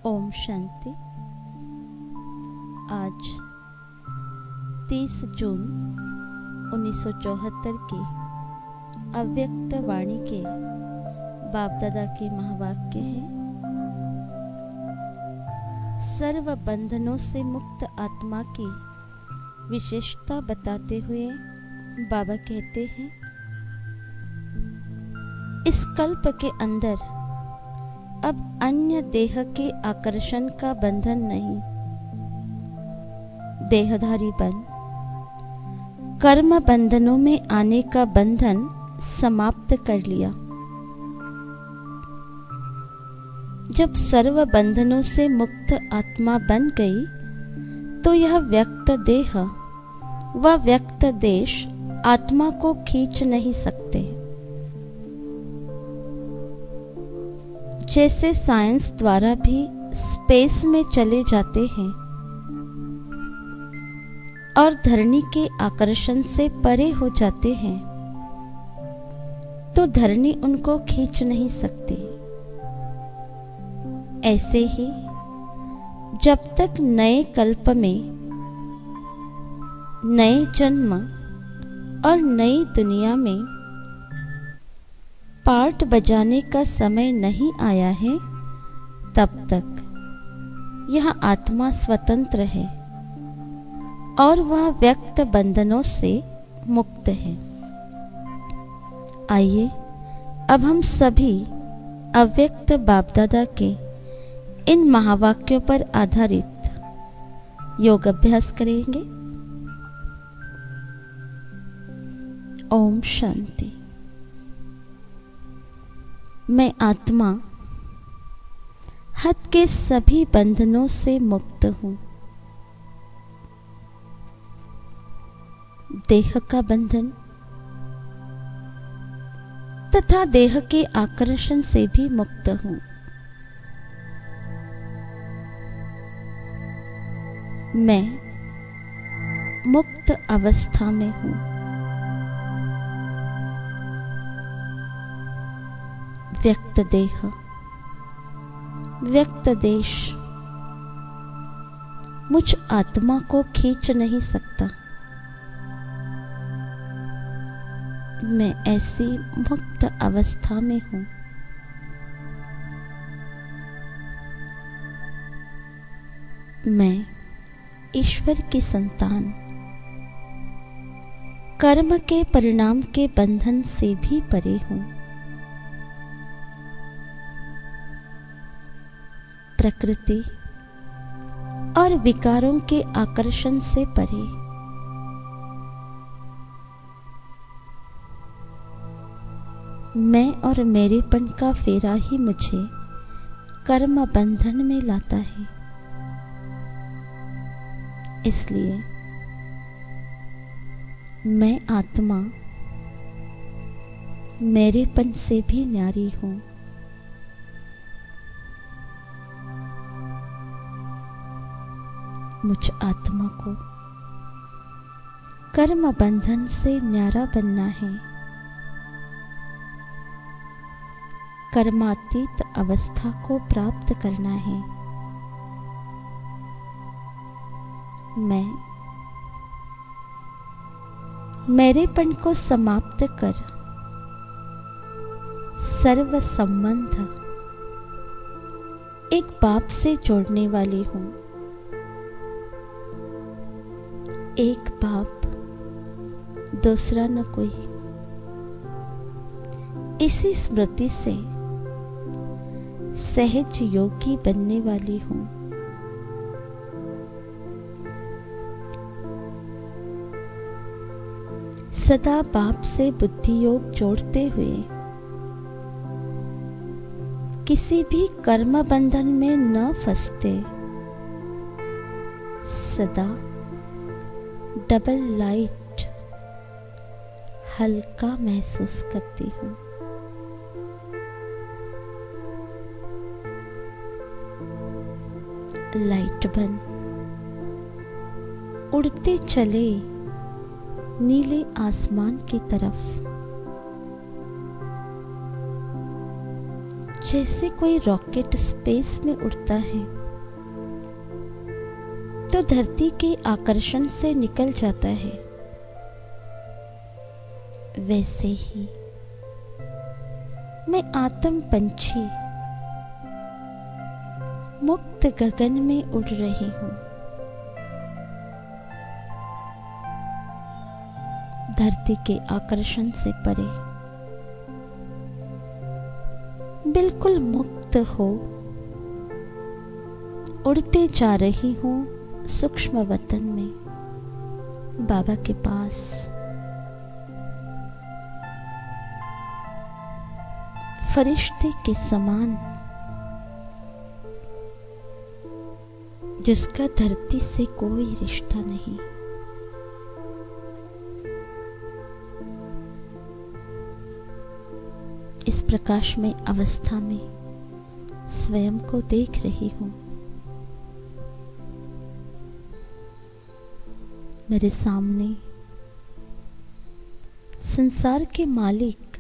ओम शांति। आज 30 जून 1974 की अव्यक्त वाणी के बाप दादा के महावाक्य है। सर्व बंधनों से मुक्त आत्मा की विशेषता बताते हुए बाबा कहते हैं, इस कल्प के अंदर अब अन्य देह के आकर्षण का बंधन नहीं। देहधारी बन कर्म बंधनों में आने का बंधन समाप्त कर लिया। जब सर्व बंधनों से मुक्त आत्मा बन गई तो यह व्यक्त देह व व्यक्त देश आत्मा को खींच नहीं सकते। जैसे साइंस द्वारा भी स्पेस में चले जाते हैं और धरनी के आकर्षण से परे हो जाते हैं, तो धरनी उनको खींच नहीं सकती। ऐसे ही जब तक नए कल्प में नए जन्म और नई दुनिया में पार्ट बजाने का समय नहीं आया है, तब तक यह आत्मा स्वतंत्र है और वह व्यक्त बंधनों से मुक्त है। आइए अब हम सभी अव्यक्त बाप दादा के इन महावाक्यों पर आधारित योग अभ्यास करेंगे। ओम शांति। मैं आत्मा हद के सभी बंधनों से मुक्त हूं। देह का बंधन तथा देह के आकर्षण से भी मुक्त हूं। मैं मुक्त अवस्था में हूं। व्यक्त देह व्यक्त देश मुझ आत्मा को खींच नहीं सकता। मैं ऐसी मुक्त अवस्था में हूं। मैं ईश्वर की संतान कर्म के परिणाम के बंधन से भी परे हूं। प्रकृति और विकारों के आकर्षण से परे। मैं और मेरेपन का फेरा ही मुझे कर्म बंधन में लाता है। इसलिए मैं आत्मा मेरेपन से भी न्यारी हूं। मुझ आत्मा को कर्म बंधन से न्यारा बनना है। कर्मातीत अवस्था को प्राप्त करना है। मैं मेरेपन को समाप्त कर सर्व संबंध एक बाप से जोड़ने वाली हूं। एक बाप दूसरा न कोई। इसी स्मृति से सहज योगी बनने वाली हूं। सदा बाप से बुद्धि योग जोड़ते हुए किसी भी कर्म बंधन में न फंसते सदा डबल लाइट हल्का महसूस करती हूं। लाइट बन उड़ते चले नीले आसमान की तरफ। जैसे कोई रॉकेट स्पेस में उड़ता है, तो धरती के आकर्षण से निकल जाता है, वैसे ही मैं आत्म पंछी मुक्त गगन में उड़ रही हूं। धरती के आकर्षण से परे बिल्कुल मुक्त हो उड़ते जा रही हूं सूक्ष्म वतन में, बाबा के पास। फरिश्ते के समान, जिसका धरती से कोई रिश्ता नहीं। इस प्रकाशमय अवस्था में स्वयं को देख रही हूं। मेरे सामने संसार के मालिक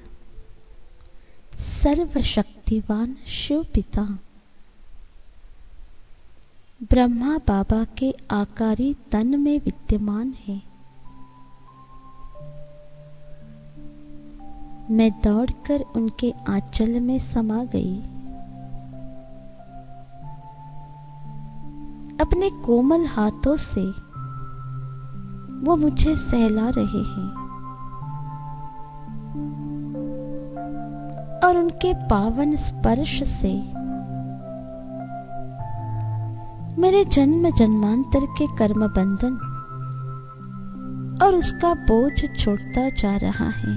सर्वशक्तिवान शिव पिता ब्रह्मा बाबा के आकारी तन में विद्यमान है। मैं दौड़कर उनके आंचल में समा गई। अपने कोमल हाथों से वो मुझे सहला रहे हैं और उनके पावन स्पर्श से मेरे जन्म जन्मांतर के कर्म बंधन और उसका बोझ छूटता जा रहा है।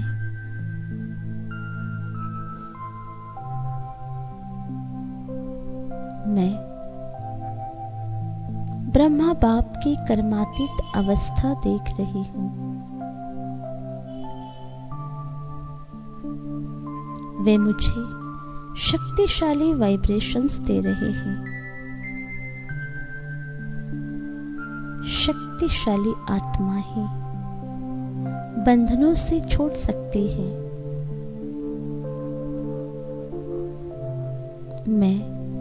मैं ब्रह्मा बाप की कर्मातीत अवस्था देख रही हूं। वे मुझे शक्तिशाली वाइब्रेशंस दे रहे हैं। शक्तिशाली आत्मा ही बंधनों से छूट सकती है। मैं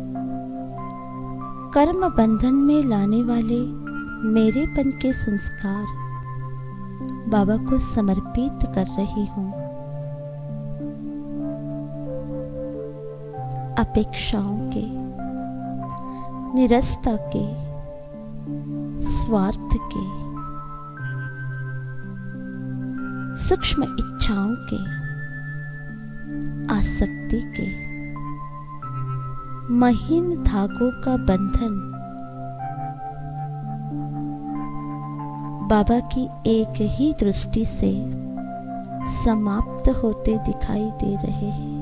कर्म बंधन में लाने वाले मेरेपन के संस्कार बाबा को समर्पित कर रही हूं। अपेक्षाओं के, निरस्ता के, स्वार्थ के, सूक्ष्म इच्छाओं के, आसक्ति के महीन धागों का बंधन बाबा की एक ही दृष्टि से समाप्त होते दिखाई दे रहे हैं।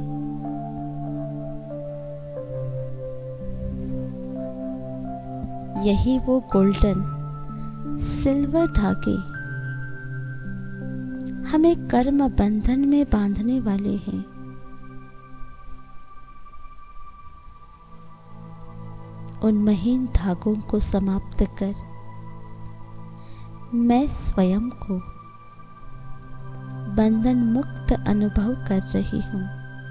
यही वो गोल्डन सिल्वर धागे हमें कर्म बंधन में बांधने वाले हैं। उन महीन धागों को समाप्त कर मैं स्वयं को बंधन मुक्त अनुभव कर रही हूं।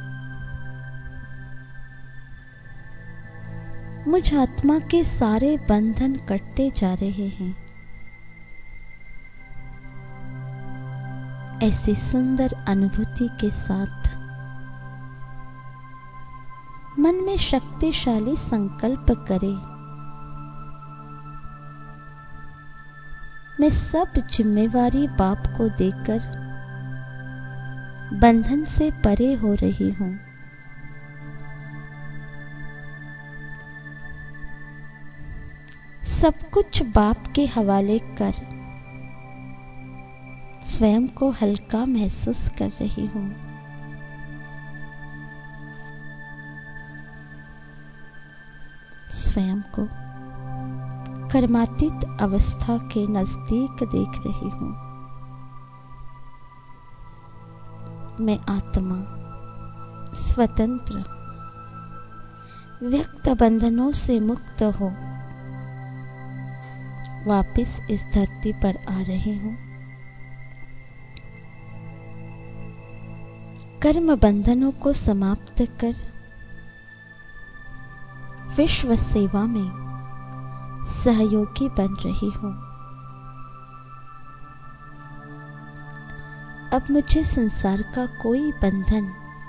मुझ आत्मा के सारे बंधन कटते जा रहे हैं। ऐसी सुंदर अनुभूति के साथ मन में शक्तिशाली संकल्प करें। मैं सब जिम्मेवारी बाप को देकर बंधन से परे हो रही हूं। सब कुछ बाप के हवाले कर स्वयं को हल्का महसूस कर रही हूं। स्वयं को कर्मातीत अवस्था के नजदीक देख रही हूं। मैं आत्मा स्वतंत्र व्यक्त बंधनों से मुक्त हो वापस इस धरती पर आ रही हूं। कर्म बंधनों को समाप्त कर विश्व सेवा में सहयोगी बन रही हूं। अब मुझे संसार का कोई बंधन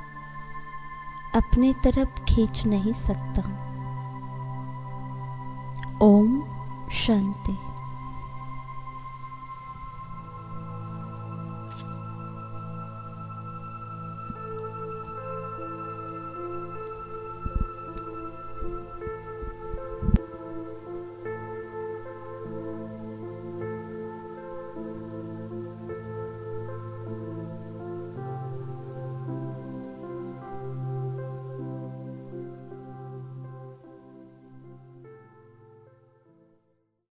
अपने तरफ खींच नहीं सकता। ओम शांति।